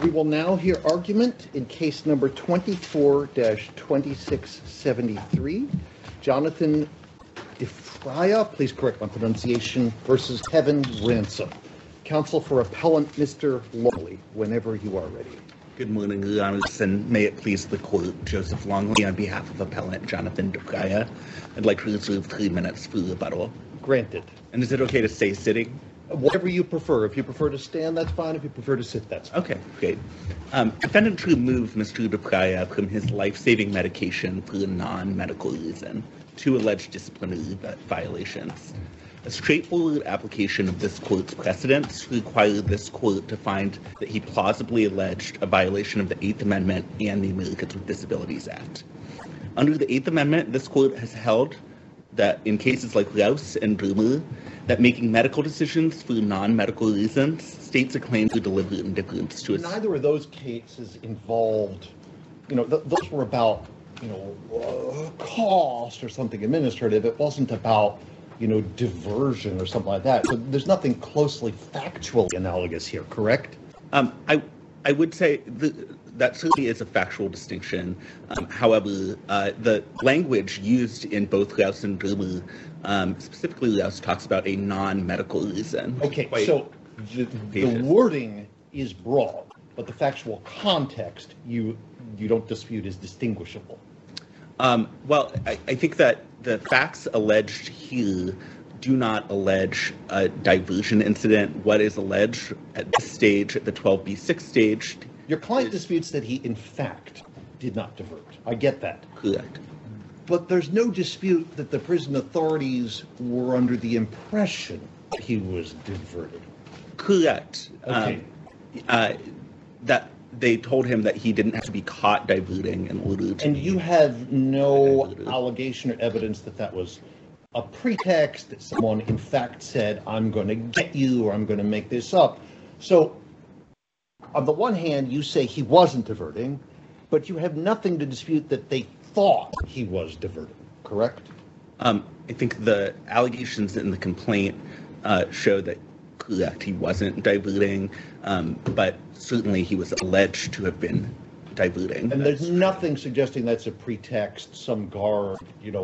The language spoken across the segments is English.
We will now hear argument in case number 24-2673. Jonathan Defraya, please correct my pronunciation, versus Kevin Ransom. Counsel for Appellant Mr. Longley, whenever you are ready. Good morning, Your Honors, and may it please the Court, Joseph Longley on behalf of Appellant Jonathan Defraya. I'd like to reserve 3 minutes for rebuttal. Granted. And is it okay to stay sitting? Whatever you prefer. If you prefer to stand, that's fine. If you prefer to sit, that's fine. Okay, great. Defendant removed Mr. Defraya from his life-saving medication for a non-medical reason, 2 alleged disciplinary violations. A straightforward application of this court's precedents required this court to find that he plausibly alleged a violation of the 8th Amendment and the Americans with Disabilities Act. Under the 8th Amendment, this court has held that in cases like Rouse and Drummer, that making medical decisions for non-medical reasons states a claim to deliberate indifference to us. Neither of those cases involved, those were about, cost or something administrative. It wasn't about, diversion or something like that. So there's nothing closely factually analogous here, correct? I would say that certainly is a factual distinction. However, the language used in both Rouse and Drummer, specifically Rouse, talks about a non-medical reason. Okay, so the wording is broad, but the factual context you don't dispute is distinguishable. Well, I think that the facts alleged here do not allege a diversion incident. What is alleged at this stage, at the 12B6 stage... Your client disputes that he, in fact, did not divert. I get that. Correct. But there's no dispute that the prison authorities were under the impression that he was diverted. Correct. Okay. That they told him that he didn't have to be caught diverting in order to... And you have no allegation or evidence that that was a pretext, that someone, in fact, said, I'm going to get you, or I'm going to make this up. So, on the one hand, you say he wasn't diverting, but you have nothing to dispute that they thought he was diverting, correct? I think the allegations in the complaint show that, correct, he wasn't diverting, but certainly he was alleged to have been diverting. And there's nothing suggesting that's a pretext, some guard,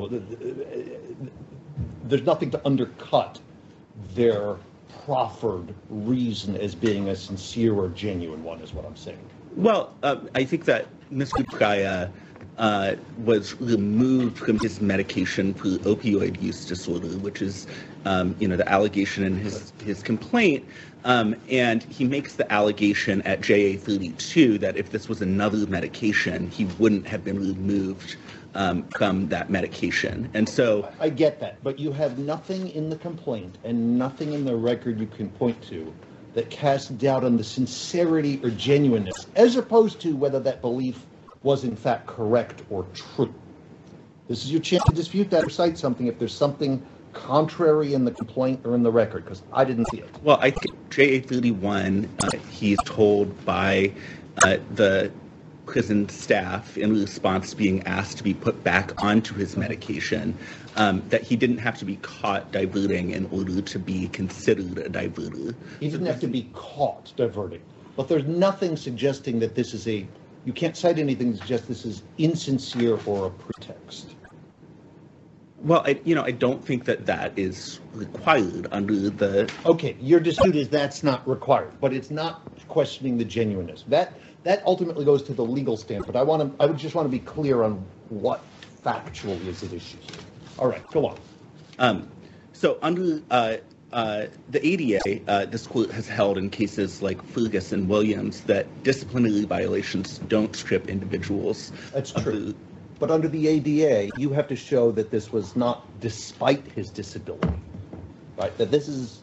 there's nothing to undercut their proffered reason as being a sincere or genuine one, is what I'm saying. Well, I think that Mr. Defraya was removed from his medication for opioid use disorder, which is, the allegation in his complaint. And he makes the allegation at JA 32 that if this was another medication, he wouldn't have been removed from that medication. And so... I get that, but you have nothing in the complaint and nothing in the record you can point to that casts doubt on the sincerity or genuineness, as opposed to whether that belief was in fact correct or true. This is your chance to dispute that or cite something if there's something contrary in the complaint or in the record, because I didn't see it. Well, I think JA 31, he's told by the prison staff in response to being asked to be put back onto his medication, that he didn't have to be caught diverting in order to be considered a diverter. He didn't have to be caught diverting. But there's nothing suggesting that this is you can't cite anything that suggests this is insincere or a pretext. Well, I don't think that is required under the... Okay, your dispute is that's not required, but it's not questioning the genuineness. That ultimately goes to the legal standpoint. I would just want to be clear on what factually is at issue. All right, go on. So under the ADA, this court has held in cases like Fergus and Williams that disciplinary violations don't strip individuals. That's true. But under the ADA, you have to show that this was not despite his disability, right? That this is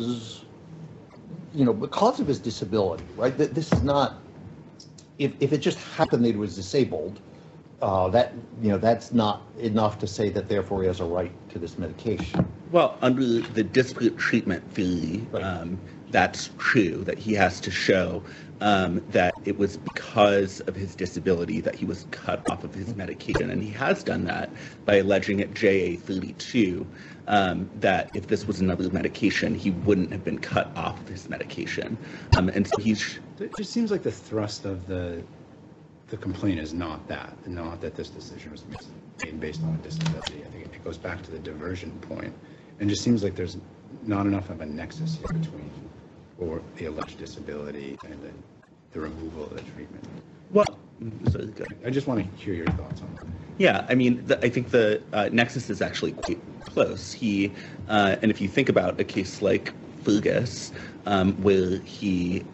because of his disability, right? That this is not, if it just happened that he was disabled, that's not enough to say that therefore he has a right to this medication. Well, under the disparate treatment theory, right. that's true, that he has to show that it was because of his disability that he was cut off of his medication. And he has done that by alleging at JA 32 that if this was another medication, he wouldn't have been cut off of his medication. And so he's... It just seems like the thrust of the complaint is not that this decision was made based on a disability. I think it goes back to the diversion point, and just seems like there's not enough of a nexus here between or the alleged disability and the removal of the treatment. Well, I just want to hear your thoughts on that. Yeah, I mean, I think the nexus is actually quite close. And if you think about a case like Fergus, where he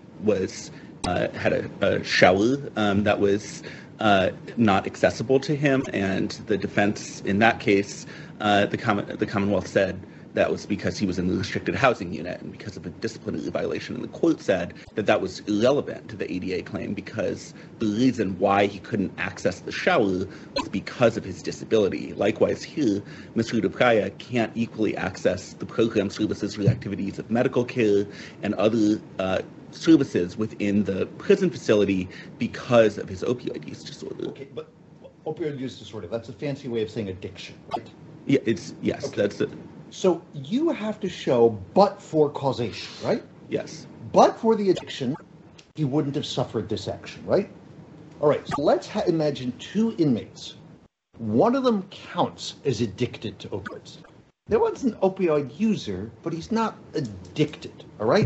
had a shower that was not accessible to him, and the defense in that case, the Commonwealth said that was because he was in the restricted housing unit and because of a disciplinary violation. And the court said that that was irrelevant to the ADA claim because the reason why he couldn't access the shower was because of his disability. Likewise here, Mr. DePraya can't equally access the program services or activities of medical care and other services within the prison facility because of his opioid use disorder. Okay, but opioid use disorder, that's a fancy way of saying addiction, right? Yeah, yes, okay. That's it. So you have to show but for causation, right? Yes. But for the addiction, he wouldn't have suffered this action, right? All right, so let's imagine two inmates. One of them counts as addicted to opioids. There was an opioid user, but he's not addicted, all right?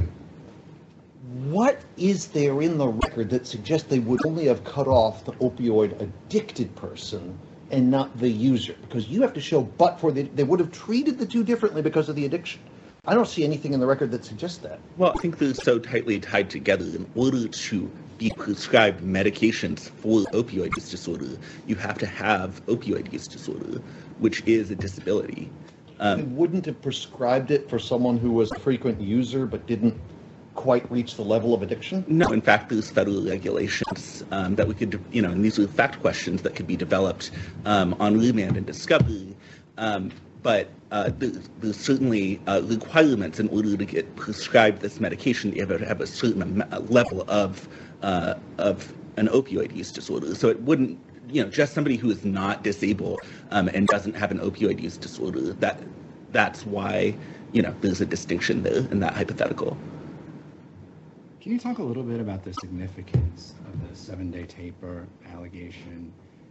What is there in the record that suggests they would only have cut off the opioid addicted person and not the user? Because you have to show but for they would have treated the two differently because of the addiction. I don't see anything in the record that suggests that. Well, I think they're so tightly tied together. In order to be prescribed medications for opioid use disorder, you have to have opioid use disorder, which is a disability. They wouldn't have prescribed it for someone who was a frequent user but didn't quite reach the level of addiction? No, in fact, there's federal regulations that we could, and these are fact questions that could be developed on remand and discovery. But there's certainly requirements in order to get prescribed this medication. You have to have a certain level of an opioid use disorder. So it wouldn't, just somebody who is not disabled and doesn't have an opioid use disorder. That's why, there's a distinction there in that hypothetical. Can you talk a little bit about the significance of the 7-day taper allegation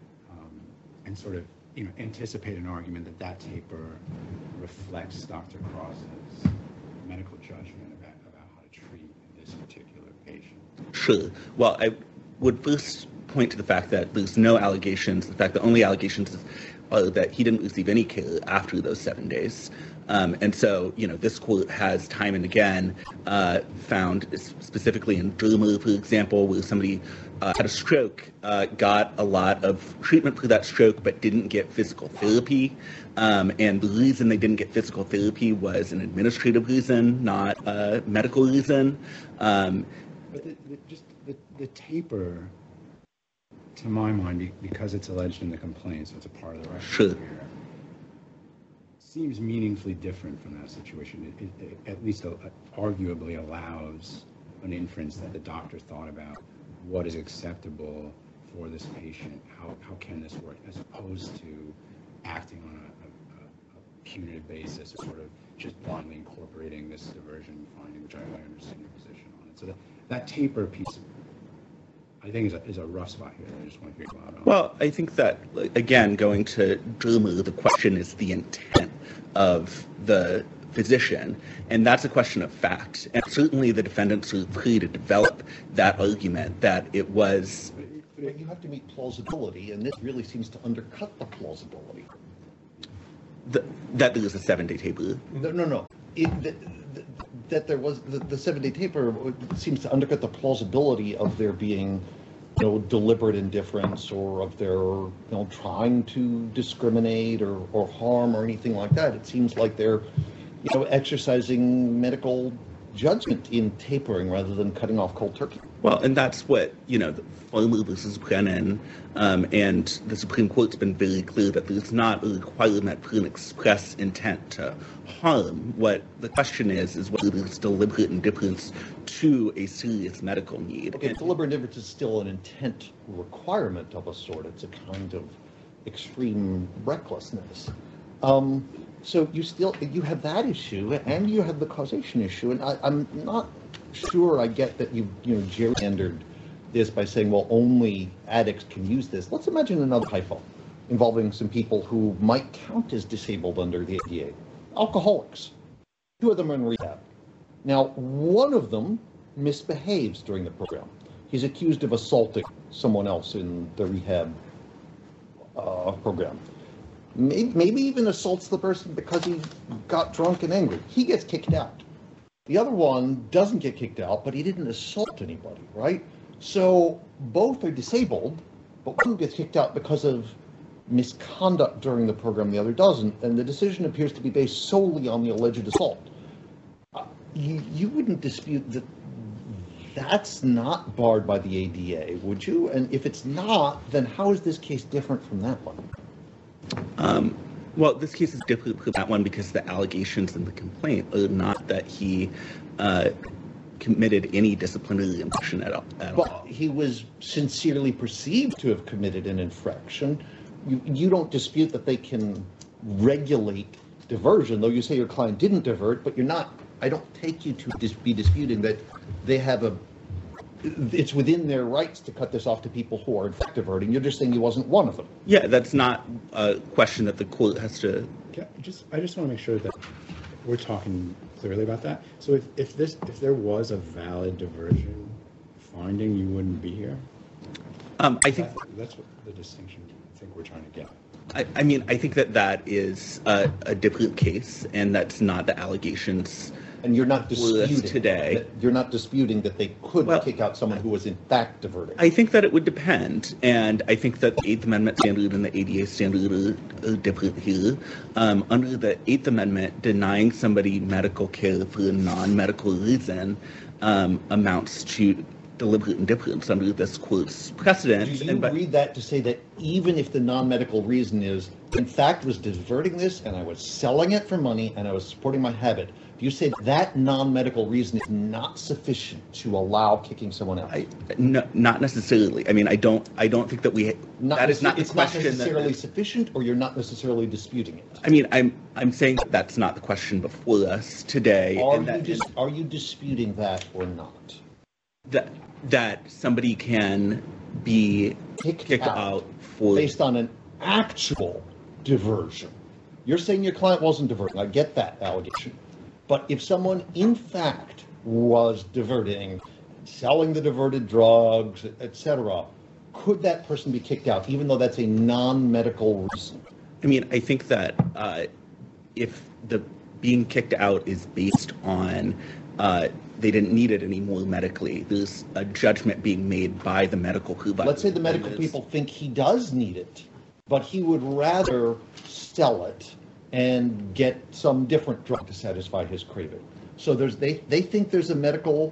and sort of, anticipate an argument that taper reflects Dr. Cross's medical judgment about how to treat this particular patient? Sure. Well, I would first point to the fact that there's no allegations. In fact, the only allegations are that he didn't receive any care after those 7 days. And so, this court has time and again found, specifically in Dermer, for example, where somebody had a stroke, got a lot of treatment for that stroke, but didn't get physical therapy. And the reason they didn't get physical therapy was an administrative reason, not a medical reason. But the taper, to my mind, because it's alleged in the complaint, so it's a part of the record Sure. here, seems meaningfully different from that situation. It at least arguably allows an inference that the doctor thought about what is acceptable for this patient, how can this work, as opposed to acting on a punitive basis, or sort of just blindly incorporating this diversion finding, which I understand your position on it. So that taper piece, I think, is a rough spot here. I just want to hear you out. Well, I think that, again, going to Dermer, the question is the intent of the physician, and that's a question of fact. And certainly the defendants are free to develop that argument that it was... But you have to meet plausibility, and this really seems to undercut the plausibility. That there was a 7-day taper? No. That there was the 7-day taper seems to undercut the plausibility of there being, deliberate indifference, or of their, trying to discriminate or harm or anything like that. It seems like they're, exercising medical judgment in tapering rather than cutting off cold turkey. Well, and that's what, Farmer versus Brennan, and the Supreme Court's been very clear that there's not a requirement for an express intent to harm. What the question is whether there's deliberate indifference to a serious medical need. Okay, deliberate indifference is still an intent requirement of a sort. It's a kind of extreme recklessness. So you have that issue, and you have the causation issue, and I'm not sure I get that you gerrymandered this by saying, well, only addicts can use this. Let's imagine another hypo involving some people who might count as disabled under the ADA. Alcoholics. 2 of them are in rehab. Now, one of them misbehaves during the program. He's accused of assaulting someone else in the rehab program. Maybe even assaults the person because he got drunk and angry. He gets kicked out. The other one doesn't get kicked out, but he didn't assault anybody, right? So both are disabled, but one gets kicked out because of misconduct during the program, the other doesn't, and the decision appears to be based solely on the alleged assault. You wouldn't dispute that that's not barred by the ADA, would you? And if it's not, then how is this case different from that one? Well, this case is different from that one because the allegations in the complaint are not that he committed any disciplinary infraction at all. But he was sincerely perceived to have committed an infraction. You don't dispute that they can regulate diversion, though you say your client didn't divert, but I don't take you to be disputing that they have it's within their rights to cut this off to people who are in fact diverting. You're just saying he wasn't one of them. Yeah, that's not a question that the court has to... I just want to make sure that we're talking clearly about that. So if there was a valid diversion finding, you wouldn't be here? I think... That's what the distinction I think we're trying to get. I think that is a different case, and that's not the allegations... And you're not disputing today. You're not disputing that they could kick out someone who was in fact diverting. I think that it would depend, and I think that the 8th Amendment standard and the ADA standard are different here. Under the 8th Amendment, denying somebody medical care for a non-medical reason amounts to deliberate indifference under this court's precedent. Do you read that to say that even if the non-medical reason is, in fact, was diverting this and I was selling it for money and I was supporting my habit, do you say that non-medical reason is not sufficient to allow kicking someone else? No, not necessarily. I don't think that that is not the question. It's not necessarily sufficient, or you're not necessarily disputing it? I'm saying that's not the question before us today. Are you disputing that or not? That somebody can be kicked out for... Based on an actual diversion. You're saying your client wasn't diverting. I get that allegation. But if someone, in fact, was diverting, selling the diverted drugs, etc., could that person be kicked out, even though that's a non-medical reason? I think that if the being kicked out is based on they didn't need it anymore medically, there's a judgment being made by the medical provider. Let's say the medical people think he does need it, but he would rather sell it and get some different drug to satisfy his craving. So they think there's a medical,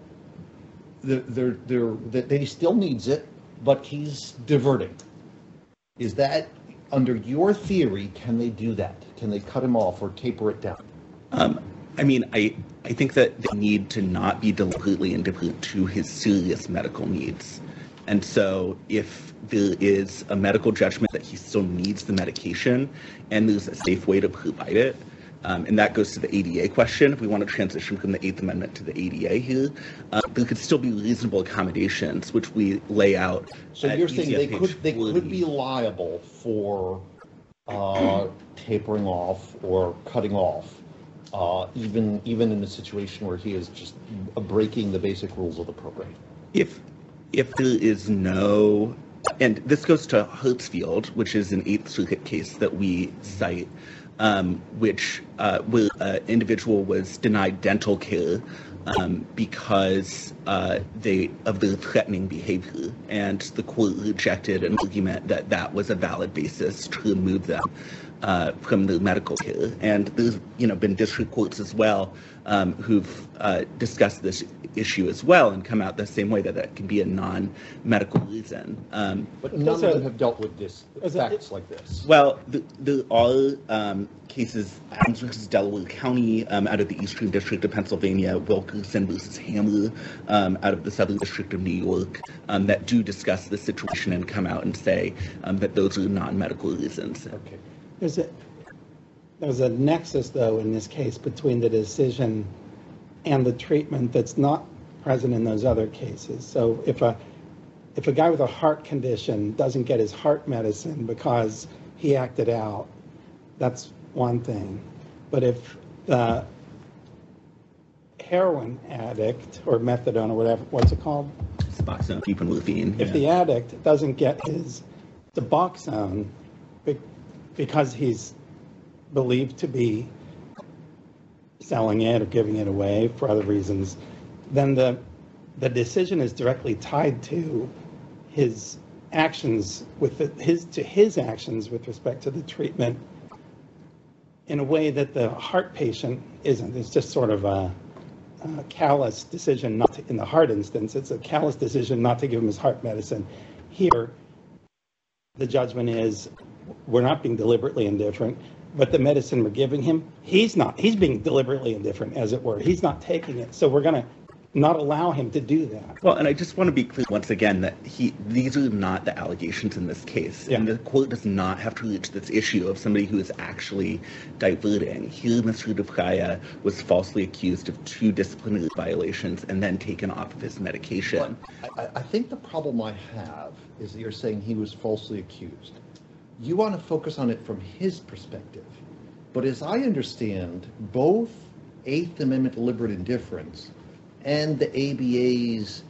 that he still needs it, but he's diverting. Is that, under your theory, can they do that? Can they cut him off or taper it down? I think that they need to not be deliberately indifferent to his serious medical needs. And so if there is a medical judgment that he still needs the medication and there's a safe way to provide it, and that goes to the ADA question, if we want to transition from the 8th Amendment to the ADA here, there could still be reasonable accommodations, which we lay out. So you're saying they could be liable for tapering off or cutting off, even in a situation where he is just breaking the basic rules of the program? If there is no, and this goes to Hertzfield, which is an 8th Circuit case that we cite, which where an individual was denied dental care because of their threatening behavior, and the court rejected an argument that was a valid basis to remove them. from the medical care. And there's been district courts as well who've discussed this issue as well and come out the same way that can be a non-medical reason. But none of them have dealt with facts like this. Well, there are cases, Adams versus Delaware County out of the Eastern District of Pennsylvania, Wilkerson versus Hamler out of the Southern District of New York, that do discuss the situation and come out and say that those are non-medical reasons. Okay. There's a nexus, though, in this case between the decision and the treatment that's not present in those other cases. So if a guy with a heart condition doesn't get his heart medicine because he acted out, that's one thing. But if the heroin addict or methadone or whatever, what's it called? Suboxone, buprenorphine. If the addict doesn't get his Suboxone because he's believed to be selling it or giving it away for other reasons, then the decision is directly tied to his actions his actions with respect to the treatment in a way that the heart patient isn't. It's just sort of a callous decision not to, in the heart instance, it's a callous decision not to give him his heart medicine. Here, the judgment is we're not being deliberately indifferent, but the medicine we're giving him, he's being deliberately indifferent, as it were. He's not taking it. So we're going to not allow him to do that. Well, and I just want to be clear once again that these are not the allegations in this case. Yeah. And the court does not have to reach this issue of somebody who is actually diverting. Here, Mr. DePraya was falsely accused of 2 disciplinary violations and then taken off of his medication. Well, I think the problem I have is that you're saying he was falsely accused. You want to focus on it from his perspective. But as I understand, both Eighth Amendment deliberate indifference and the ABA's,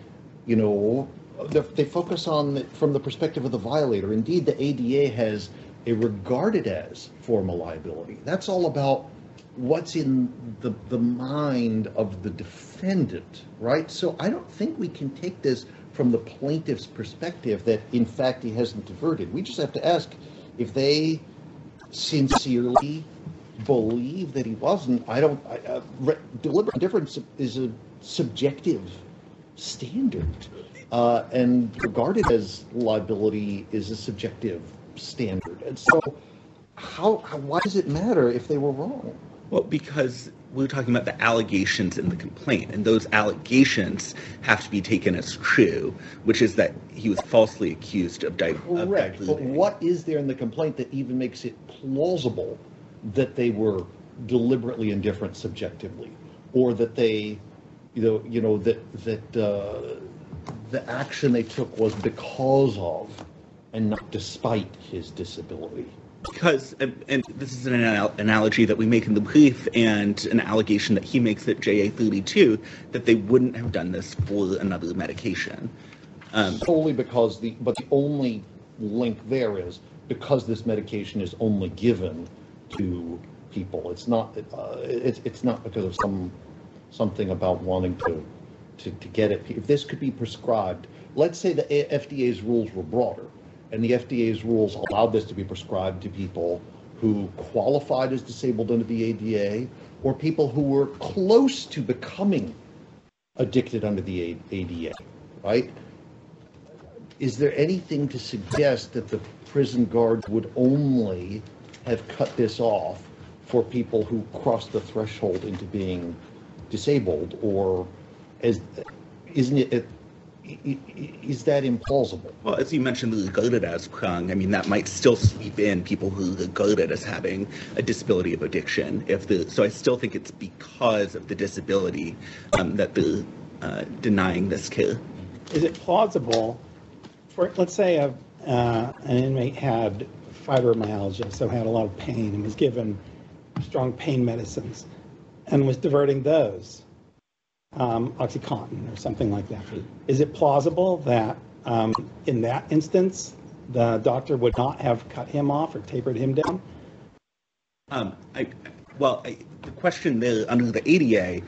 they focus on it from the perspective of the violator. Indeed, the ADA has a regarded as formal liability. That's all about what's in the mind of the defendant, right? So I don't think we can take this from the plaintiff's perspective that, in fact, he hasn't diverted. We just have to ask if they sincerely believe that he wasn't. Deliberate indifference is a subjective standard, and regarded as liability is a subjective standard. And so why does it matter if they were wrong? Well, because we're talking about the allegations in the complaint, and those allegations have to be taken as true, which is that he was falsely accused of diverting. Correct, but what is there in the complaint that even makes it plausible that they were deliberately indifferent subjectively, or that they, that the action they took was because of and not despite his disability? Because, and this is an analogy that we make in the brief and an allegation that he makes at JA 32, that they wouldn't have done this for another medication. Solely because the only link there is because this medication is only given to people. It's not it's not because of something about wanting to get it. If this could be prescribed, let's say the FDA's rules were broader, and the FDA's rules allowed this to be prescribed to people who qualified as disabled under the ADA, or people who were close to becoming addicted under the ADA, right? Is there anything to suggest that the prison guards would only have cut this off for people who crossed the threshold into being disabled, or is that implausible? Well, as you mentioned, the regarded as prong, I mean, that might still sweep in people who are regarded as having a disability of addiction. So I still think it's because of the disability that they're denying this care. Is it plausible for, let's say, an inmate had fibromyalgia, so had a lot of pain and was given strong pain medicines and was diverting those, OxyContin or something like that. Is it plausible that in that instance, the doctor would not have cut him off or tapered him down? The question there under the ADA,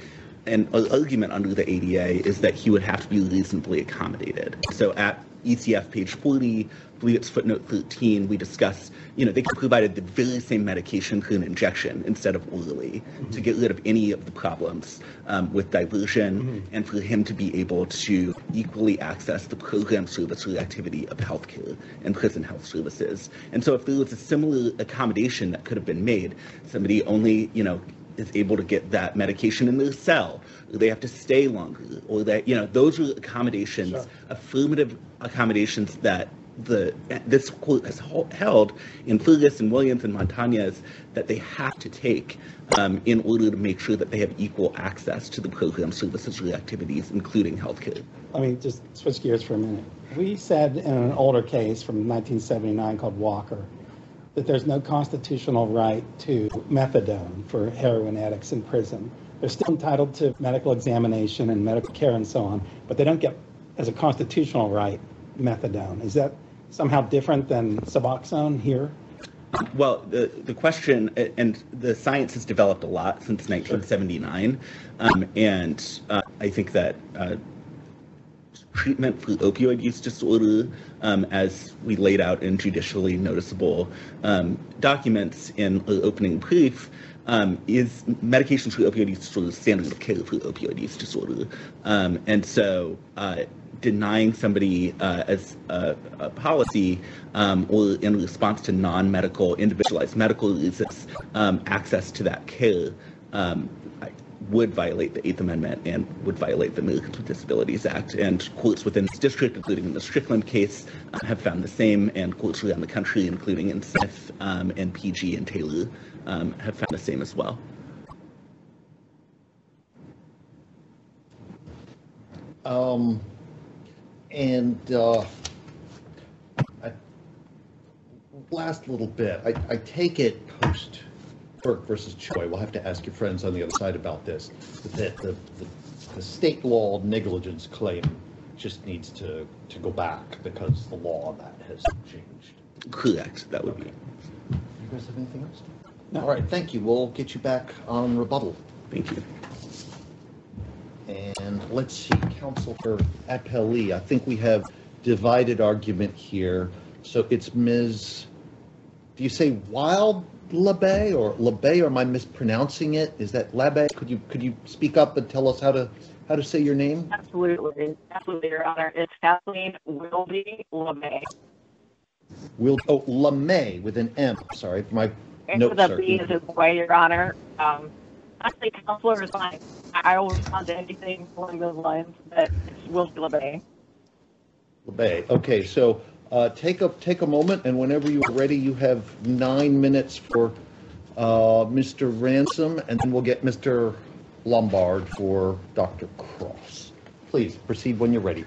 an argument under the ADA is that he would have to be reasonably accommodated. So at ECF page 40, I believe it's footnote 13, we discuss, they provided the very same medication for an injection instead of orally to get rid of any of the problems with diversion and for him to be able to equally access the program service reactivity of healthcare and prison health services. And so if there was a similar accommodation that could have been made, somebody only, is able to get that medication in their cell, or they have to stay longer, or that, those are accommodations, Sure. affirmative accommodations that this court has held in Fergus and Williams and Montañez that they have to take in order to make sure that they have equal access to the program services or activities, including healthcare. Let me just switch gears for a minute. We said in an older case from 1979 called Walker that there's no constitutional right to methadone for heroin addicts in prison. They're still entitled to medical examination and medical care and so on, but they don't get, as a constitutional right, methadone. Is that somehow different than Suboxone here? Well, the question, and the science has developed a lot since 1979, and I think that treatment for opioid use disorder, as we laid out in judicially noticeable documents in the opening brief, is medications for opioid use disorder standard of care for opioid use disorder. And so denying somebody as a policy or in response to non-medical, individualized medical reasons, access to that care would violate the Eighth Amendment and would violate the Americans with Disabilities Act. And courts within this district, including in the Strickland case, have found the same, and courts around the country, including in Smith and PG and Taylor, have found the same as well. Last little bit, I take it post Burke versus Choi, we'll have to ask your friends on the other side about this, that the state law negligence claim just needs to go back because the law on that has changed. Correct, that would be. You guys have anything else? No. All right, thank you. We'll get you back on rebuttal. Thank you. And let's see, counsel for appellee. I think we have divided argument here. So it's Ms., do you say Wild Labay or Labay, or am I mispronouncing it? Is that Labay? Could you speak up and tell us how to say your name? Absolutely, Your Honor. It's Kathleen Wilby LeMay. LeMay with an M. Sorry, my And notes with a are. B as in boy, Your Honor. Actually, counselor is fine. I will respond to anything along those lines, but it's Wilby LeMay. LeBay. Okay, so take a moment, and whenever you are ready, you have 9 minutes for Mr. Ransom, and then we'll get Mr. Lombard for Dr. Cross. Please proceed when you're ready.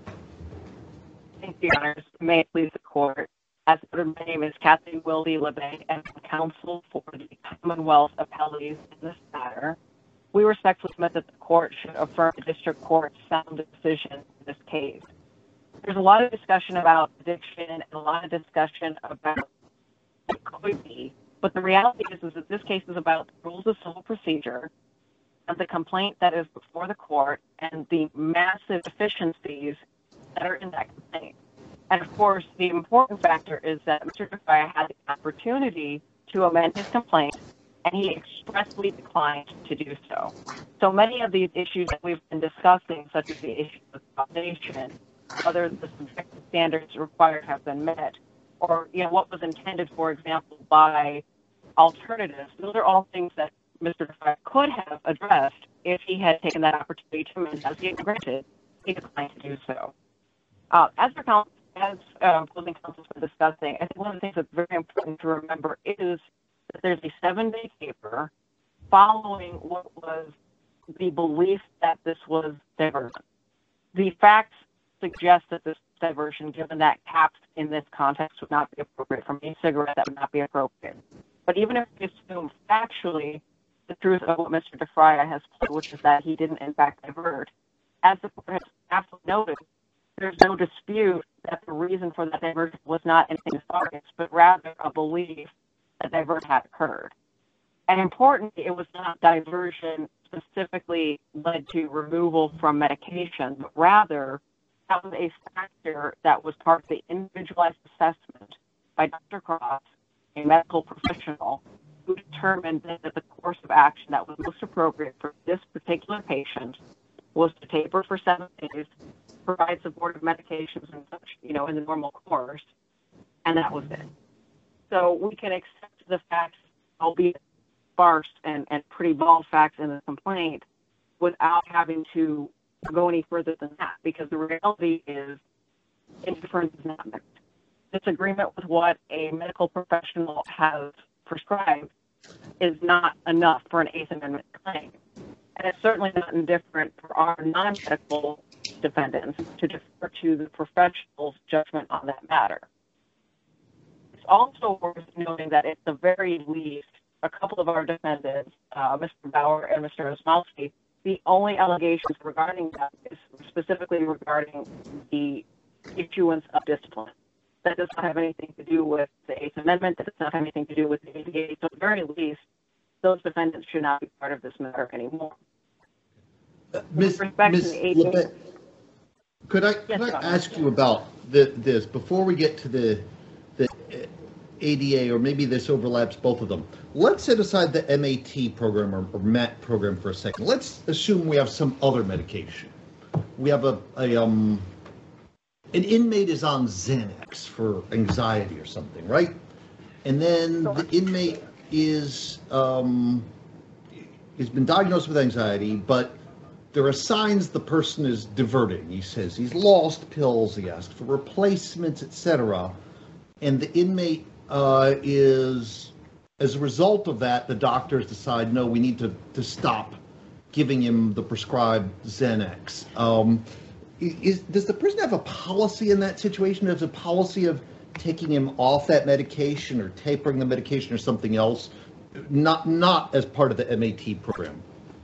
Thank you, Your Honors. May it please the court. As noted, my name is Kathleen Wilby LeMay, and I'm counsel for the Commonwealth Appellees in this matter. We respectfully submit that the court should affirm the district court's sound decision in this case. There's a lot of discussion about addiction and a lot of discussion about what could be, but the reality is that this case is about the rules of civil procedure and the complaint that is before the court and the massive deficiencies that are in that complaint. And of course, the important factor is that Mr. Defaya had the opportunity to amend his complaint, and he expressly declined to do so. So many of these issues that we've been discussing, such as the issue of causation, whether the subjective standards required have been met, or what was intended, for example, by alternatives, those are all things that Mr. Defaya could have addressed if he had taken that opportunity to amend. As he granted, he declined to do so. As opposing counsel has been discussing, I think one of the things that's very important to remember is that there's a 7-day paper following what was the belief that this was diversion. The facts suggest that this diversion, given that caps in this context would not be appropriate, from e-cigarette that would not be appropriate. But even if we assume factually the truth of what Mr. Defaya has put, which is that he didn't in fact divert, as the court has absolutely noted, there's no dispute that the reason for that diversion was not anything nefarious, but rather a belief that diversion had occurred. And importantly, it was not diversion specifically led to removal from medication, but rather that was a factor that was part of the individualized assessment by Dr. Cross, a medical professional, who determined that the course of action that was most appropriate for this particular patient was to taper for 7 days, provide supportive medications and such, in the normal course, and that was it. So we can accept the facts, albeit sparse and pretty bald facts in the complaint, without having to go any further than that, because the reality is indifference is not meant. Disagreement with what a medical professional has prescribed is not enough for an Eighth Amendment claim. And it's certainly not indifferent for our non-medical defendants to defer to the professional's judgment on that matter. It's also worth noting that at the very least, a couple of our defendants, Mr. Bauer and Mr. Osmowski, the only allegations regarding that is specifically regarding the issuance of discipline. That does not have anything to do with the Eighth Amendment. That does not have anything to do with the ADA. So at the very least, those defendants should not be part of this matter anymore. Ms. LeBay, could I ask you about this before we get to the ADA, or maybe this overlaps both of them? Let's set aside the MAT program or MAT program for a second. Let's assume we have some other medication. We have an inmate is on Xanax for anxiety or something, right? And then the inmate is been diagnosed with anxiety, but there are signs the person is diverting. He says he's lost pills, he asked for replacements, etc. And the inmate is, as a result of that, the doctors decide, no, we need to stop giving him the prescribed Xanax. Does the prison have a policy in that situation? Does a policy of taking him off that medication or tapering the medication or something else, not as part of the MAT program?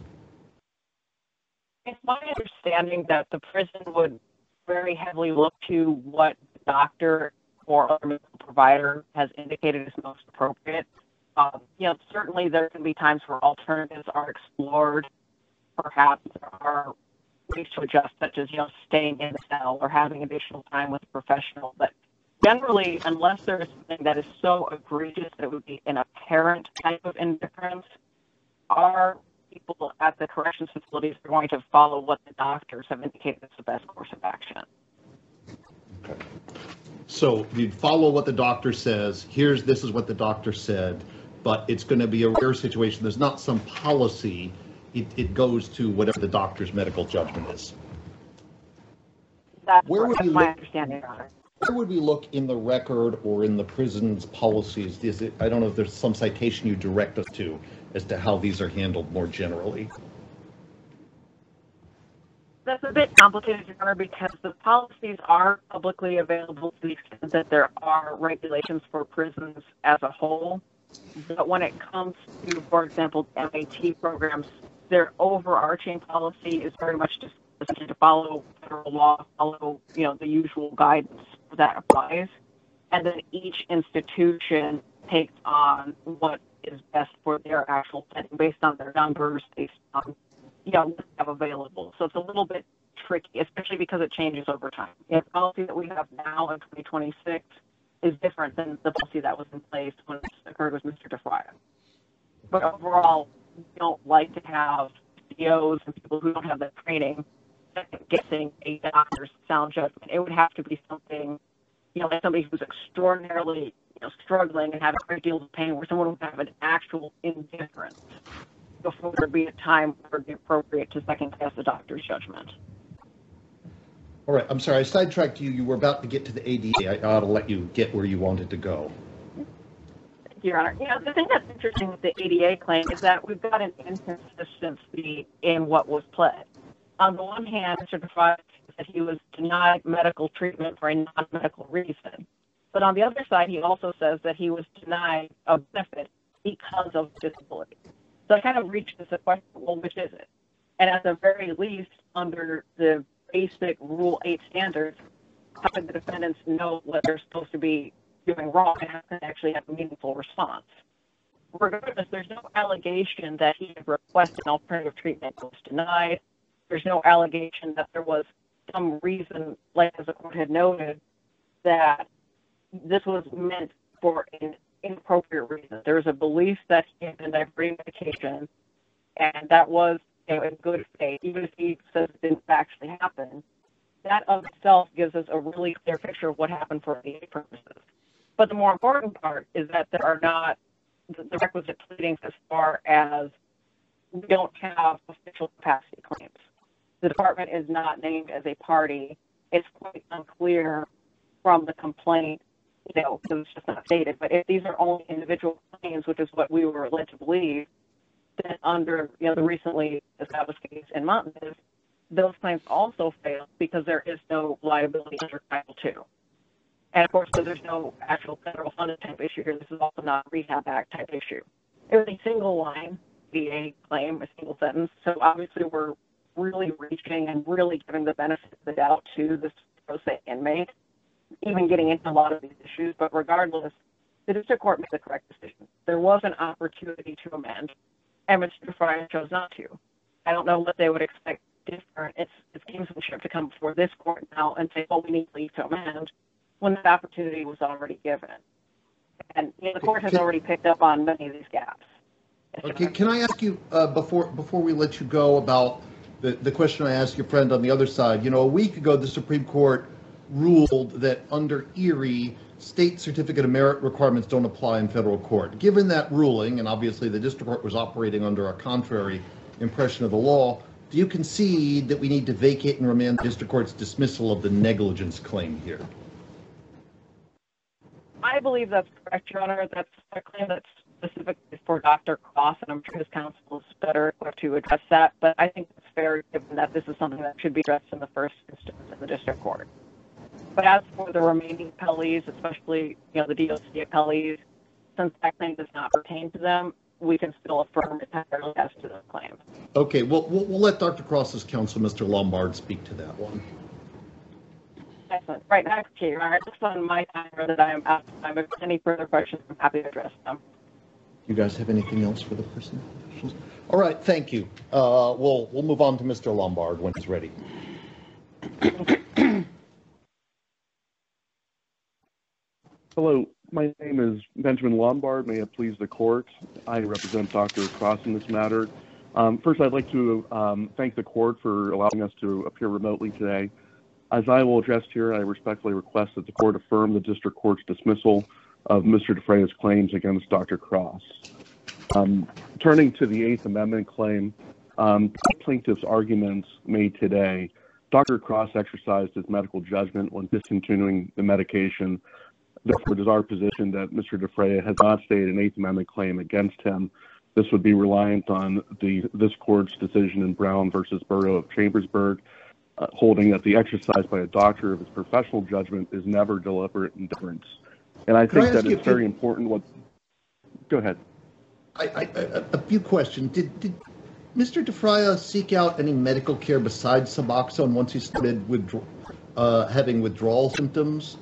It's my understanding that the prison would very heavily look to what the doctor or other medical provider has indicated is most appropriate. Certainly there can be times where alternatives are explored. Perhaps there are ways to adjust, such as, staying in the cell or having additional time with a professional. But generally, unless there is something that is so egregious that it would be an apparent type of indifference, our people at the corrections facilities are going to follow what the doctors have indicated is the best course of action. Okay. So you'd follow what the doctor says. This is what the doctor said, but it's going to be a rare situation. There's not some policy. It goes to whatever the doctor's medical judgment is. That's my understanding, Your Honor. Where would we look in the record or in the prison's policies? I don't know if there's some citation you direct us to as to how these are handled more generally. That's a bit complicated, Your Honor, because the policies are publicly available to the extent that there are regulations for prisons as a whole. But when it comes to, for example, MAT programs, their overarching policy is very much just to follow federal law, follow, the usual guidance that applies. And then each institution takes on what is best for their actual setting based on their numbers, based on, what they have available. So it's a little bit tricky, especially because it changes over time. The policy that we have now in 2026 is different than the policy that was in place when it occurred with Mr. DeFraya. But overall, we don't like to have CEOs and people who don't have that training guessing a doctor's sound judgment. It would have to be something, like somebody who's extraordinarily, struggling and have a great deal of pain, where someone would have an actual indifference before there be a time where it would be appropriate to second guess the doctor's judgment. All right, I'm sorry, I sidetracked you. You were about to get to the ADA. I ought to let you get where you wanted to go. Thank you, Your Honor. The thing that's interesting with the ADA claim is that we've got an inconsistency in what was pled. On the one hand, Mr. DeFraya said that he was denied medical treatment for a non-medical reason. But on the other side, he also says that he was denied a benefit because of disability. So I kind of reached this question, well, which is it? And at the very least, under the basic Rule 8 standards, how can the defendants know what they're supposed to be doing wrong and how can they actually have a meaningful response? regardless, there's no allegation that he had requested alternative treatment was denied. There's no allegation that there was some reason, like as the court had noted, that this was meant for an inappropriate reason. There was a belief that he had been diverting medication, and that was, in good faith, even if he says it didn't actually happen. That of itself gives us a really clear picture of what happened for VA purposes. But the more important part is that there are not the requisite pleadings as far as we don't have official capacity claims. The department is not named as a party. It's quite unclear from the complaint, because it's just not stated. But if these are only individual claims, which is what we were led to believe, then under the recently established case in Montanez, those claims also fail because there is no liability under Title II. And of course, so there's no actual federal funded type issue here. This is also not a Rehab Act type issue. It was a single line VA claim, a single sentence. So obviously we're really reaching and really giving the benefit of the doubt to this pro se inmate, even getting into a lot of these issues. But regardless, the district court made the correct decision. There was an opportunity to amend, and Mr. DeFria chose not to. I don't know what they would expect different. It's gamesmanship to come before this court now and say, we need leave to amend, when that opportunity was already given. And the court has already picked up on many of these gaps. Okay, can I ask you, before we let you go, about the question I asked your friend on the other side? A week ago, the Supreme Court ruled that under Erie, state certificate of merit requirements don't apply in federal court. Given that ruling, and obviously the district court was operating under a contrary impression of the law, do you concede that we need to vacate and remand the district court's dismissal of the negligence claim here? I believe that's correct, Your Honor. That's a claim that's specifically for Dr. Cross, and I'm sure his counsel is better equipped to address that. But I think it's fair, given that this is something that should be addressed in the first instance in the district court. But as for the remaining appellees, especially the DOC appellees, since that claim does not pertain to them, we can still affirm entirely as to those claims. Okay, well, we'll let Dr. Cross's counsel, Mr. Lombard, speak to that one. Excellent. Right, next to you. All right, it's on my timer that I am out of time. If there's any further questions, I'm happy to address them. You guys have anything else for the person? All right, thank you. We'll move on to Mr. Lombard when he's ready. Hello, my name is Benjamin Lombard. May it please the court. I represent Dr. Cross in this matter. First, I'd like to thank the court for allowing us to appear remotely today. As I will address here, I respectfully request that the court affirm the district court's dismissal of Mr. DeFria's claims against Dr. Cross. Turning to the Eighth Amendment claim, plaintiff's arguments made today, Dr. Cross exercised his medical judgment when discontinuing the medication. Therefore, it is our position that Mr. DeFria has not stated an Eighth Amendment claim against him. This would be reliant on this court's decision in Brown versus Borough of Chambersburg, holding that the exercise by a doctor of his professional judgment is never deliberate indifference. And I think that it's very important. Go ahead. A few questions. Did Mr. DeFria seek out any medical care besides Suboxone once he started having withdrawal symptoms?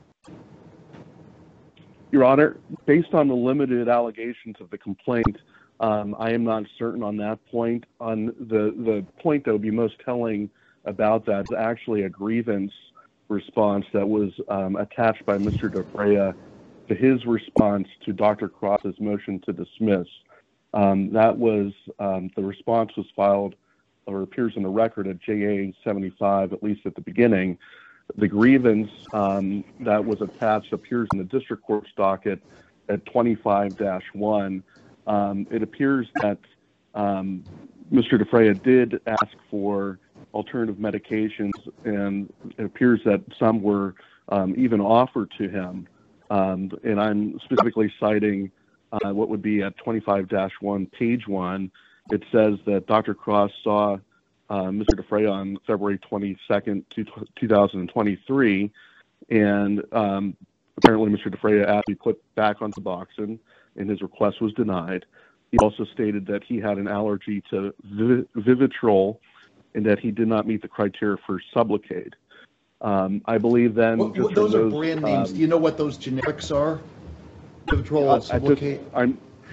Your Honor, based on the limited allegations of the complaint, I am not certain on that point. On the point that would be most telling about that is actually a grievance response that was attached by Mr. DeFria to his response to Dr. Cross's motion to dismiss. That was, the response was filed or appears in the record at JA 75, at least at the beginning. The grievance that was attached appears in the district court's docket at 25-1. It appears that Mr. DeFria did ask for alternative medications, and it appears that some were even offered to him. And I'm specifically citing what would be at 25-1, page 1. It says that Dr. Cross saw Mr. DeFria on February 22nd, 2023, and apparently Mr. DeFria asked to be put back on Suboxone, and his request was denied. He also stated that he had an allergy to Vivitrol and that he did not meet the criteria for Sublocade. I believe then... those are brand names. Do you know what those generics are? Vivitrol and Sublocade?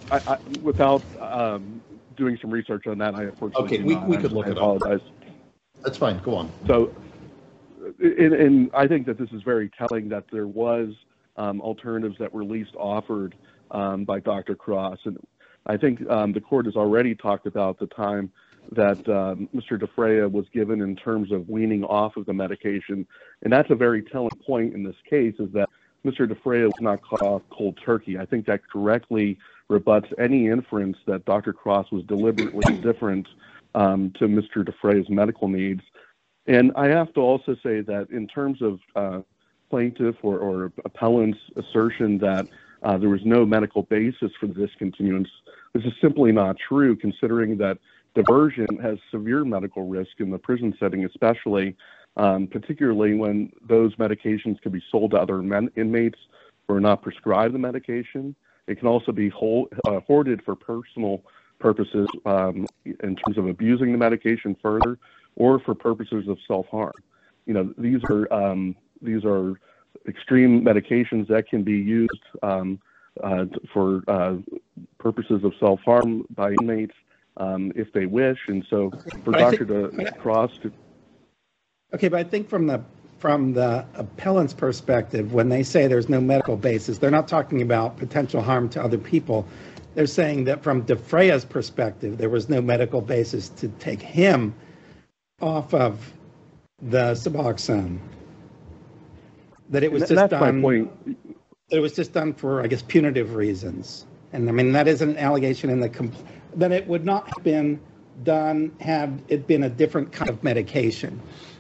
Without doing some research on that, I unfortunately Okay, we could look it up. I apologize. That's fine. Go on. So, and I think that this is very telling that there was alternatives that were least offered by Dr. Cross. And I think the court has already talked about the time that Mr. DeFrea was given in terms of weaning off of the medication. And that's a very telling point in this case, is that Mr. DeFrea was not caught off cold turkey. I think that correctly rebuts any inference that Dr. Cross was deliberately indifferent to Mr. DeFrea's medical needs. And I have to also say that in terms of plaintiff or appellant's assertion that there was no medical basis for the discontinuance, this is simply not true, considering that diversion has severe medical risk in the prison setting, especially, particularly when those medications can be sold to other inmates who are not prescribed the medication. It can also be hoarded for personal purposes in terms of abusing the medication further, or for purposes of self-harm. You know, these are extreme medications that can be used for purposes of self-harm by inmates if they wish. And so for Dr. Cross to... Okay, but I think from the appellant's perspective, when they say there's no medical basis, they're not talking about potential harm to other people. They're saying that from DeFrea's perspective, there was no medical basis to take him off of the Suboxone. That it was just that's done. My point. That it was just done for, I guess, punitive reasons. And I mean, that is an allegation in the that it would not have been done had it been a different kind of medication.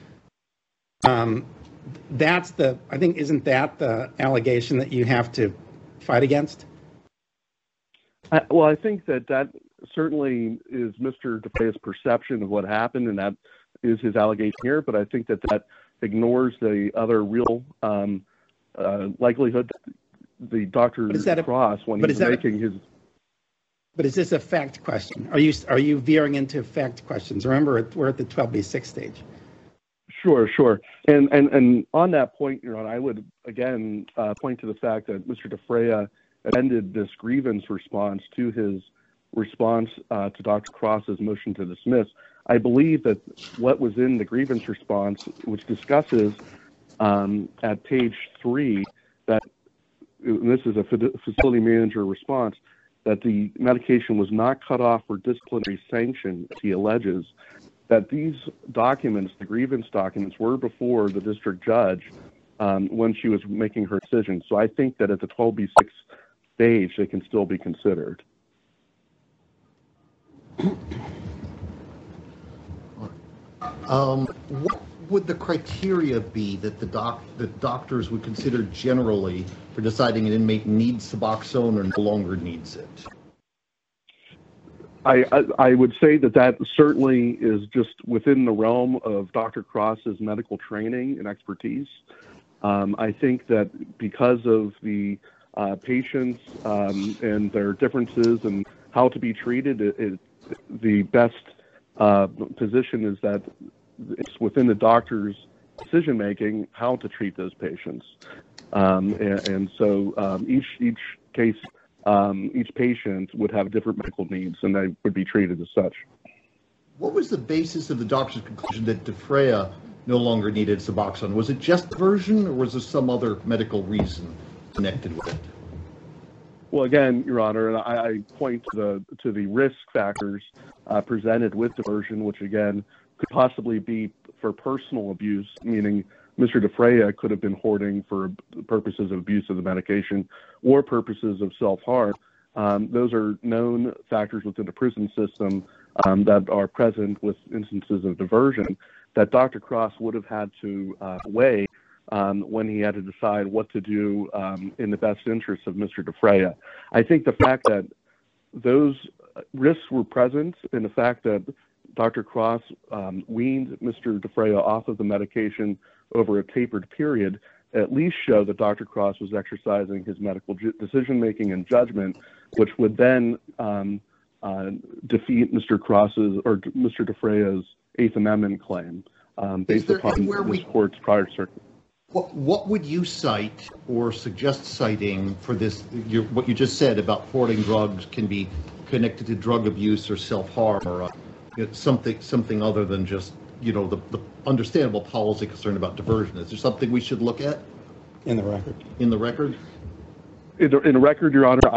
That's the, I think, isn't that the allegation that you have to fight against? Well, I think that certainly is Mr. DeFrea's perception of what happened, and that is his allegation here. But I think that ignores the other real likelihood that the Dr. Cross, when he's making his... But is this a fact question? Are you veering into fact questions? Remember, we're at the 12B6 stage. Sure. And on that point, Your Honor, I would again point to the fact that Mr. DeFrea amended this grievance response to his response to Dr. Cross's motion to dismiss. I believe that what was in the grievance response, which discusses at page 3, that, and this is a facility manager response, that the medication was not cut off for disciplinary sanction, as he alleges, that these documents, the grievance documents, were before the district judge when she was making her decision. So I think that at the 12B6 stage, they can still be considered. What would the criteria be that the doctors would consider generally for deciding an inmate needs Suboxone or no longer needs it? I would say that certainly is just within the realm of Dr. Cross's medical training and expertise. I think that because of the patients and their differences and how to be treated, the best position is that it's within the doctor's decision-making how to treat those patients. And so each case, each patient would have different medical needs, and they would be treated as such. What was the basis of the doctor's conclusion that DeFrea no longer needed Suboxone? Was it just diversion, or was there some other medical reason connected with it? Well, again, Your Honor, and I point to the risk factors presented with diversion, which again could possibly be for personal abuse, meaning Mr. DeFrea could have been hoarding for purposes of abuse of the medication or purposes of self-harm. Those are known factors within the prison system that are present with instances of diversion that Dr. Cross would have had to weigh when he had to decide what to do in the best interest of Mr. DeFrea. I think the fact that those risks were present and the fact that Dr. Cross weaned Mr. DeFrea off of the medication over a tapered period at least show that Dr. Cross was exercising his medical decision-making and judgment, which would then defeat Mr. Cross's or Mr. DeFrea's Eighth Amendment claim based upon this court's prior circuit. What would you cite or suggest citing for this, what you just said about forwarding drugs can be connected to drug abuse or self-harm or something other than just, the understandable policy concern about diversion. Is there something we should look at? In the record. In the record? In the record, Your Honor,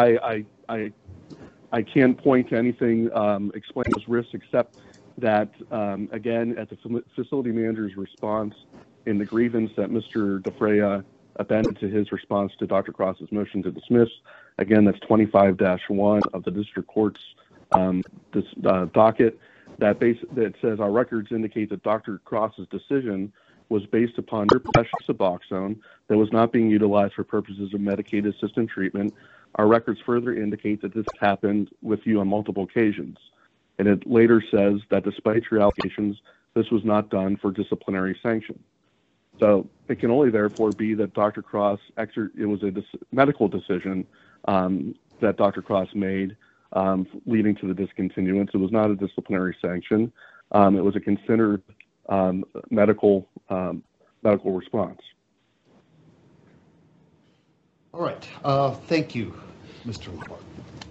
I can't point to anything explaining those risks except that, again, at the facility manager's response in the grievance that Mr. DeFrea appended to his response to Dr. Cross's motion to dismiss, again, that's 25-1 of the district court's docket, that says our records indicate that Dr. Cross's decision was based upon your possession of Suboxone that was not being utilized for purposes of Medicaid assisted treatment. Our records further indicate that this happened with you on multiple occasions. And it later says that despite your allegations, this was not done for disciplinary sanction. So it can only therefore be that Dr. Cross, it was a medical decision that Dr. Cross made leading to the discontinuance. It was not a disciplinary sanction. It was a considered medical response. All right. Thank you, Mr. Lepar.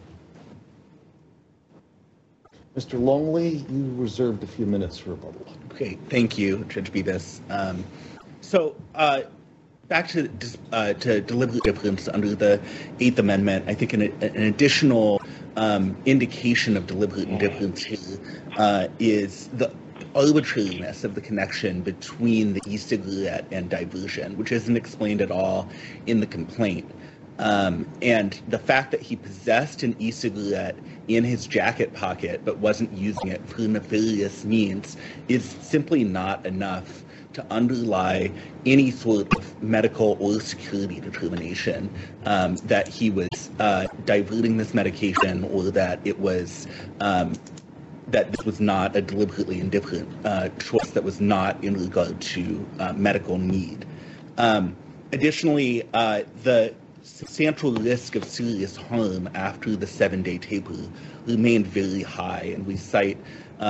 Mr. Longley, you reserved a few minutes for rebuttal. Okay, thank you, Judge Bevis. So back to deliberate indifference under the Eighth Amendment, I think an additional indication of deliberate indifference here is the arbitrariness of the connection between the e-cigarette and diversion, which isn't explained at all in the complaint. And the fact that he possessed an e-cigarette in his jacket pocket but wasn't using it for nefarious means is simply not enough to underlie any sort of medical or security determination that he was diverting this medication or that it was that this was not a deliberately indifferent choice that was not in regard to medical need. Additionally, the substantial risk of serious harm after the 7-day taper remained very high, and we cite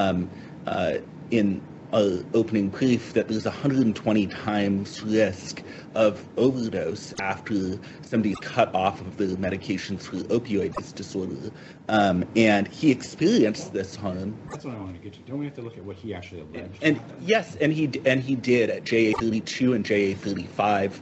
in our opening brief that there's 120 times risk of overdose after somebody's cut off of the medications for opioid disorder, and he experienced this harm. That's what I want to get to. Don't we have to look at what he actually alleged? And yes, and he did at JA 32 and JA 35.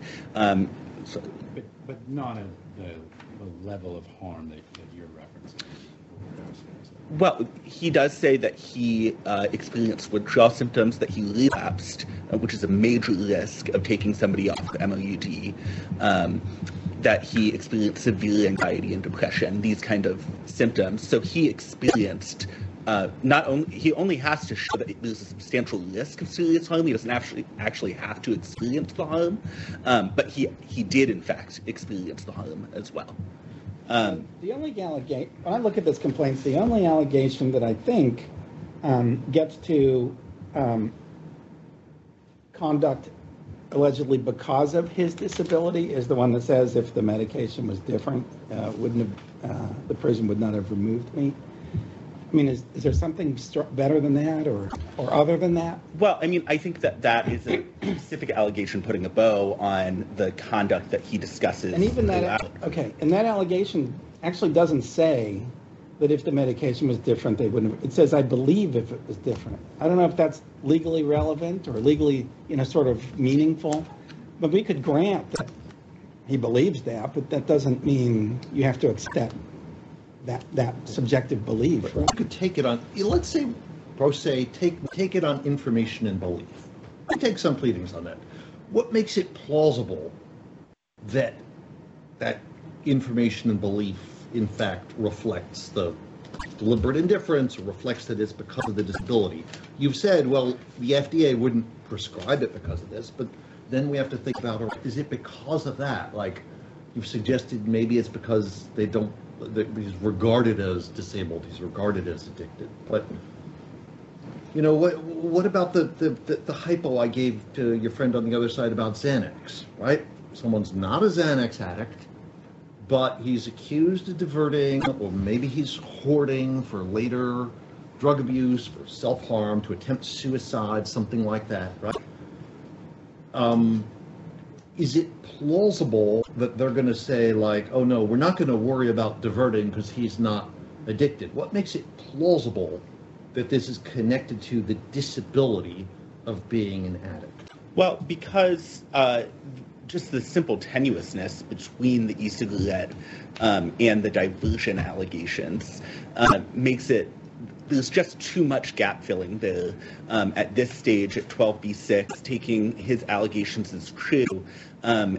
But not at the level of harm that you're referencing. Well, he does say that he experienced withdrawal symptoms, that he relapsed, which is a major risk of taking somebody off the MOUD, that he experienced severe anxiety and depression, these kind of symptoms. So he experienced he only has to show that there's a substantial risk of serious harm. He doesn't actually have to experience the harm, but he did in fact experience the harm as well. The only allegation, when I look at this complaint, the only allegation that I think gets to conduct allegedly because of his disability is the one that says if the medication was different, the prison would not have removed me. I mean, is there something better than that or other than that? Well, I mean, I think that is a specific allegation putting a bow on the conduct that he discusses. And even that, okay, and that allegation actually doesn't say that if the medication was different, they wouldn't have. It says, I believe if it was different. I don't know if that's legally relevant or legally, sort of meaningful, but we could grant that he believes that, but that doesn't mean you have to accept that subjective belief. Right? You could take it on, let's say, pro se, take it on information and belief. I take some pleadings on that. What makes it plausible that information and belief, in fact, reflects the deliberate indifference or reflects that it's because of the disability? You've said, well, the FDA wouldn't prescribe it because of this, but then we have to think about, is it because of that? Like you've suggested, maybe it's because he's regarded as disabled, he's regarded as addicted. But what about the hypo I gave to your friend on the other side about Xanax, right? Someone's not a Xanax addict, but he's accused of diverting, or maybe he's hoarding for later drug abuse, for self-harm, to attempt suicide, something like that, right? is it plausible that they're going to say, like, oh no, we're not going to worry about diverting because he's not addicted? What makes it plausible that this is connected to the disability of being an addict? Well, because just the simple tenuousness between the e-cigarette and the diversion allegations makes it, there's just too much gap filling there at this stage at 12b6, taking his allegations as true and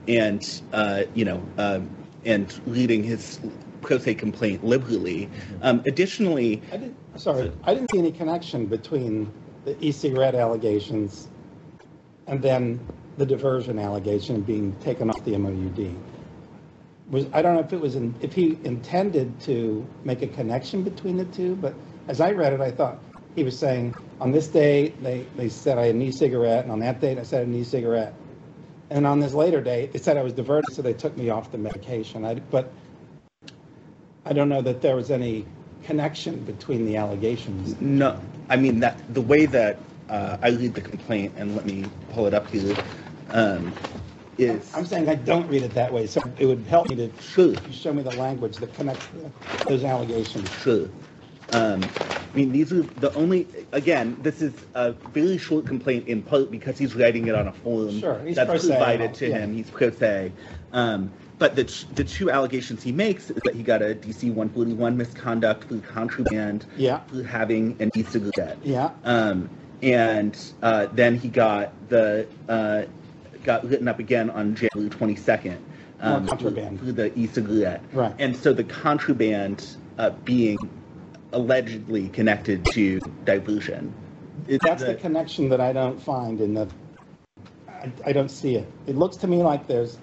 reading his pro se complaint liberally. Additionally, I didn't see any connection between the e-cigarette allegations and then the diversion allegation being taken off the MOUD. I don't know if it was if he intended to make a connection between the two, but as I read it, I thought he was saying, on this day, they said I had an e-cigarette, and on that date, I said I had an e-cigarette. And on this later date, they said I was diverted, so they took me off the medication. But I don't know that there was any connection between the allegations. no, I mean, that the way that I read the complaint, and let me pull it up here, is... I'm saying I don't read it that way, so it would help me to show me the language that connects those allegations. Sure. I mean, these are the only, again, this is a very short complaint in part because he's writing it on a form that's provided to him. He's pro se. But the two allegations he makes is that he got a DC 141 misconduct through contraband, through having an e-cigarette. And then he got written up again on January 22nd through the e-cigarette. Right. And so the contraband being allegedly connected to diversion. That's the connection that I don't find in the. I don't see it. It looks to me like there's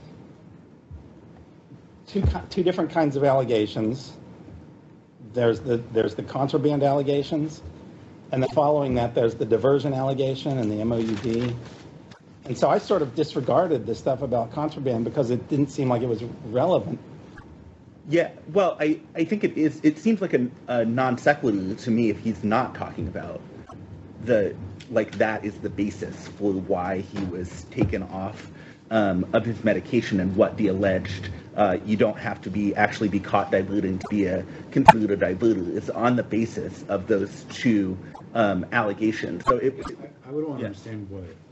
two different kinds of allegations. There's the contraband allegations, and then following that, there's the diversion allegation and the MOUD. And so I sort of disregarded the stuff about contraband because it didn't seem like it was relevant. Yeah, well, I think it is. It seems like a non sequitur to me if he's not talking about that is the basis for why he was taken off of his medication and what the alleged you don't have to actually be caught diverting to be considered a diverter is on the basis of those two allegations. So I would want to understand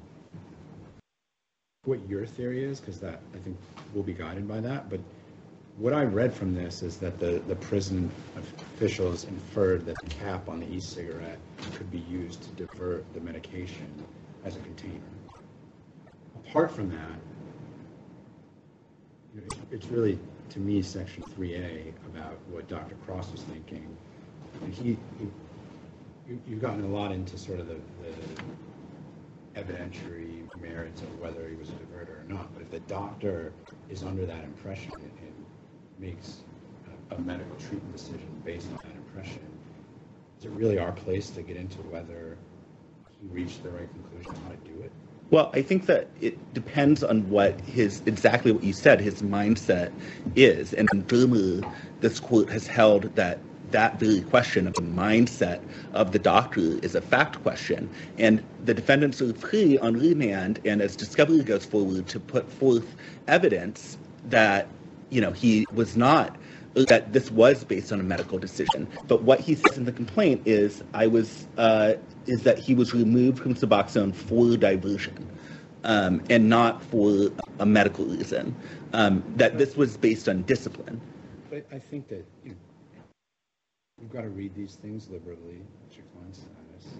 what your theory is, because that I think will be guided by that. But what I read from this is that the prison officials inferred that the cap on the e-cigarette could be used to divert the medication as a container. Apart from that, it's really, to me, Section 3A about what Dr. Cross was thinking. And you've gotten a lot into sort of the evidentiary merits of whether he was a diverter or not. But if the doctor is under that impression and makes a medical treatment decision based on that impression, is it really our place to get into whether he reached the right conclusion on how to do it? Well, I think that it depends on what exactly what you said, his mindset is. And in Dermer, this court has held that very question of the mindset of the doctor is a fact question. And the defendants are free on remand, and as discovery goes forward, to put forth evidence that he was not, that this was based on a medical decision. But what he says in the complaint is that he was removed from Suboxone for diversion and not for a medical reason. That this was based on discipline. But I think that you've got to read these things liberally, Strickland status.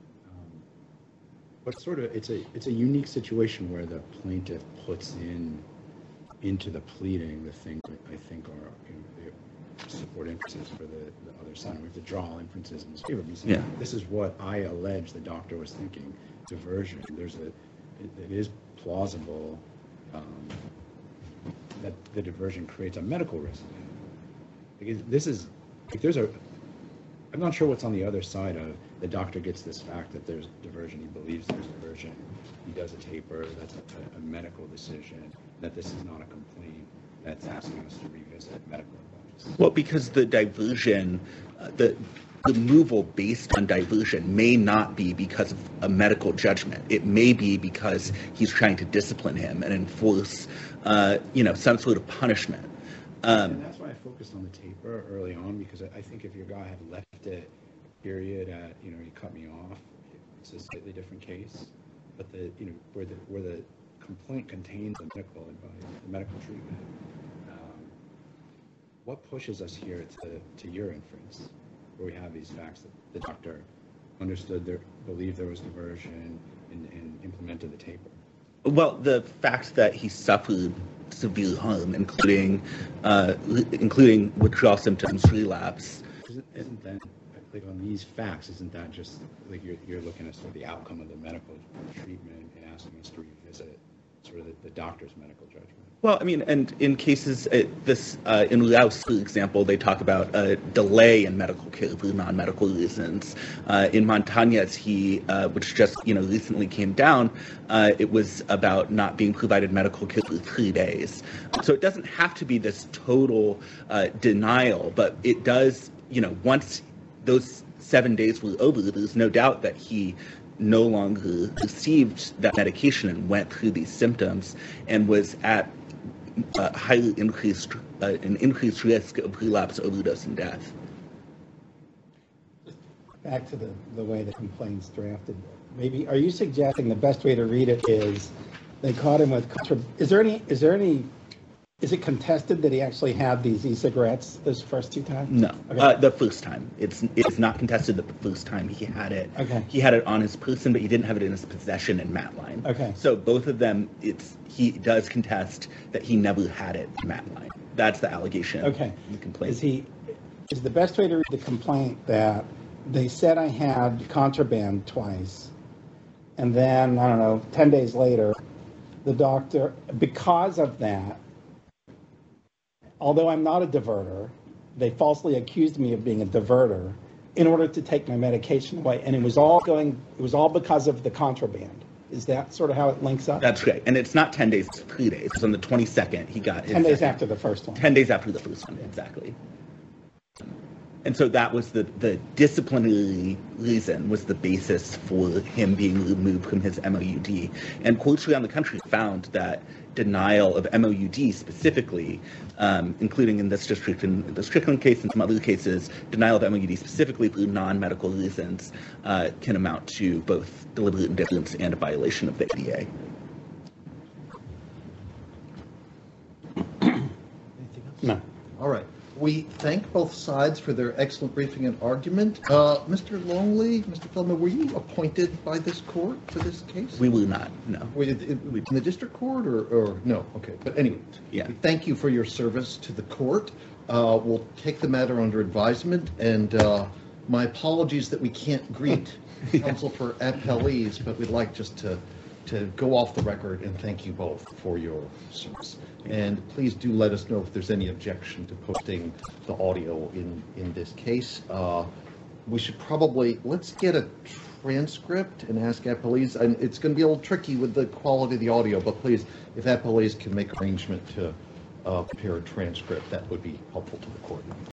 But sort of, it's a unique situation where the plaintiff puts into the pleading the things that I think are support inferences for the other side. We have to draw all inferences in his favor. This is what I allege the doctor was thinking. Diversion. It is plausible that the diversion creates a medical risk. I'm not sure what's on the other side of the doctor gets this fact that there's diversion. He believes there's diversion. He does a taper. That's a medical decision. That this is not a complaint that's asking us to revisit medical advice. Well, because the diversion, the removal based on diversion may not be because of a medical judgment. It may be because he's trying to discipline him and enforce, some sort of punishment. And that's why I focused on the taper early on, because I think if your guy had left it, period, at, he cut me off, it's a slightly different case. But where the complaint contains the medical advice, the medical treatment, what pushes us here to your inference, where we have these facts that the doctor understood, believed there was diversion, and implemented the taper? Well, the fact that he suffered severe harm, including withdrawal symptoms, relapse. Isn't that, like, on these facts, isn't that just like you're looking at sort of the outcome of the medical treatment and asking us to revisit sort of the doctor's medical judgment? Well, I mean, and in cases, in Laos, for example, they talk about a delay in medical care for non-medical reasons. In Montañez, which just recently came down, it was about not being provided medical care for 3 days. So it doesn't have to be this total denial, but it does. Once those 7 days were over, there's no doubt that he no longer received that medication and went through these symptoms and was at highly increased risk of relapse, overdose, and death. Back to the way the complaint's drafted. Maybe, are you suggesting the best way to read it is they caught him with is it contested that he actually had these e-cigarettes those first 2 times? No, okay. The first time. It's not contested that the first time he had it. Okay. He had it on his person, but he didn't have it in his possession in Matline. Okay. So both of them, he does contest that he never had it in Matline. That's the allegation. Okay. In the complaint. Is the best way to read the complaint that they said I had contraband twice, and then, I don't know, 10 days later, the doctor, because of that, although I'm not a diverter, they falsely accused me of being a diverter in order to take my medication away. And it was all because of the contraband. Is that sort of how it links up? That's right. And it's not 10 days, it's 3 days. It's on the 22nd he got his 10 days after the first one. 10 days after the first one, exactly. And so that was the disciplinary reason, was the basis for him being removed from his MOUD. And courts around the country found that denial of MOUD specifically, including in this district, in the Strickland case and some other cases, denial of MOUD specifically for non-medical reasons can amount to both deliberate indifference and a violation of the ADA. Anything else? No. All right. We thank both sides for their excellent briefing and argument. Mr. Longley, Mr. Feldman, were you appointed by this court for this case? We will not, no. Were you in the district court or no? Okay, but anyway, Yeah. we thank you for your service to the court. We'll take the matter under advisement, and my apologies that we can't greet counsel for appellees, but we'd like just to go off the record and thank you both for your service. And please do let us know if there's any objection to posting the audio in this case. We should probably, let's get a transcript and ask appellees, and it's going to be a little tricky with the quality of the audio, but please, if appellees can make arrangement to prepare a transcript, that would be helpful to the court.